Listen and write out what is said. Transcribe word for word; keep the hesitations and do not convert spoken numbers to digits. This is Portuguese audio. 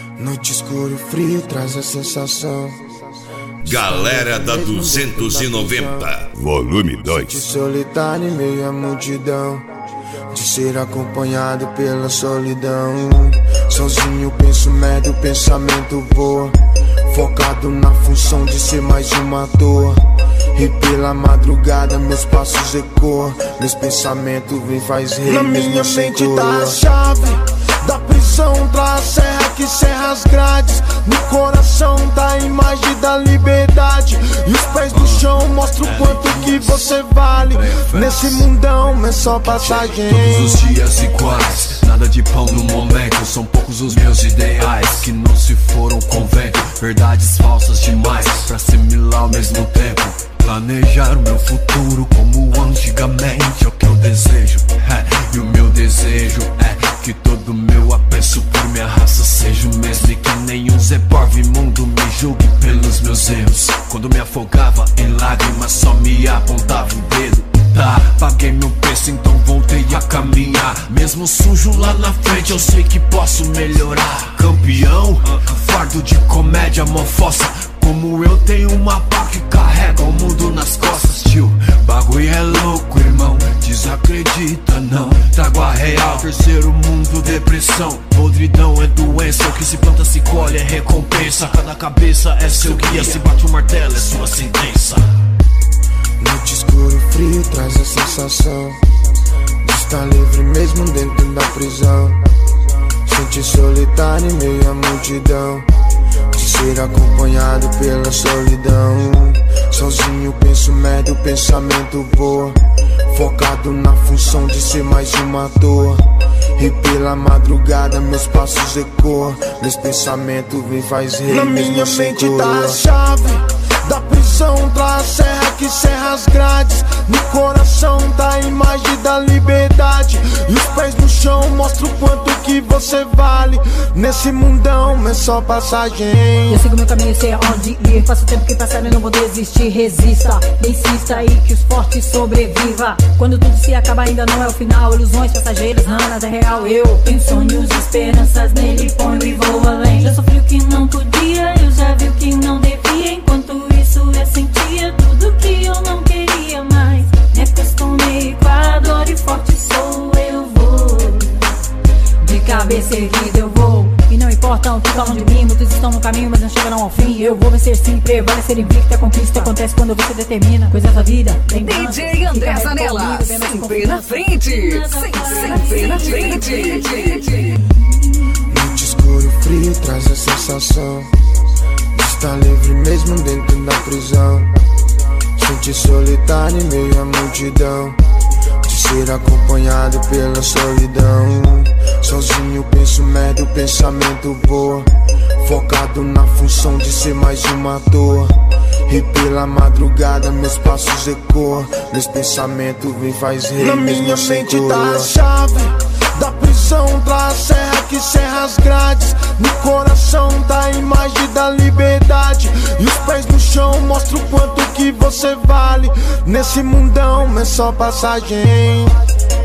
Noite escuro, frio, traz a sensação. Galera da duzentos e noventa, volume dois. De solitário em meio à multidão, de ser acompanhado pela solidão. Sozinho penso merda, o pensamento voa, focado na função de ser mais uma toa. E pela madrugada meus passos ecoam, meus pensamentos vêm faz rir. Na minha mente tá a chave da prisão, traz a serra que serra as grades. No coração tá a imagem da liberdade, e os pés no chão mostram o quanto que você vale. Nesse mundão é só passagem. Todos os dias iguais, nada de pão no momento. São poucos os meus ideais que não se foram com vento. Verdades falsas demais pra assimilar ao mesmo tempo. Planejar o meu futuro como antigamente é o que eu desejo, é, e o meu desejo é que todo meu apreço por minha raça seja o mesmo, e que nenhum Zé Porve imundo me julgue pelos meus erros. Quando me afogava em lágrimas só me apontava o dedo. Tá, paguei meu preço, então voltei a caminhar. Mesmo sujo lá na frente eu sei que posso melhorar. Campeão, fardo de comédia, mó fossa. Como eu tenho uma pá que carrega o mundo nas costas, tio. Bagulho é louco, irmão, desacredita não. Trago a real, terceiro mundo, depressão. Podridão é doença, o que se planta se colhe é recompensa. Cada cabeça é seu guia, se bate o martelo é sua sentença. Noite escuro, frio, traz a sensação de estar livre mesmo dentro da prisão. Sentir solitário em meio à multidão, de ser acompanhado pela solidão. Sozinho penso merda, o pensamento voa, focado na função de ser mais uma toa. E pela madrugada meus passos ecoam, meus pensamentos vêm faz rir. Na minha mente tá a chave da prisão, traz a serra que serra as grades. No coração tá a imagem da liberdade, e os pés no chão mostram o quanto que você vale. Nesse mundão é só passagem. Eu sigo meu caminho, sei aonde ir. Faço o tempo que passar e não vou desistir. Resista, insista aí que os fortes sobreviva. Quando tudo se acaba ainda não é o final. Ilusões passageiras, nada é real. Eu tenho sonhos, esperanças, nele ponho e vou além. Já sofri o que não podia, eu já vi o que não devia. Enquanto isso eu sentia tudo que eu não queria mais. Me acostumei com a dor e forte sou eu vou. De cabeça erguida eu vou, e não importa o que falam de mim. Muitos estão no caminho mas não chegarão ao fim. Eu vou vencer sim, prevalecer invicto. A conquista acontece quando você determina coisas da vida. D J André Zanella, sempre na frente, sempre na frente. Noite escuro, frio, traz a sensação de estar livre mesmo dentro da prisão. Sentir solitário em meio à multidão, de ser acompanhado pela solidão. Sozinho penso merda, o pensamento voa, focado na função de ser mais uma toa. E pela madrugada meus passos ecoam, meus pensamentos vêm faz rir. Na minha mente tá a chave da prisão, traz a serra que serra as grades. No coração tá a imagem da liberdade, e os pés no chão mostram o quanto que você vale. Nesse mundão é só passagem.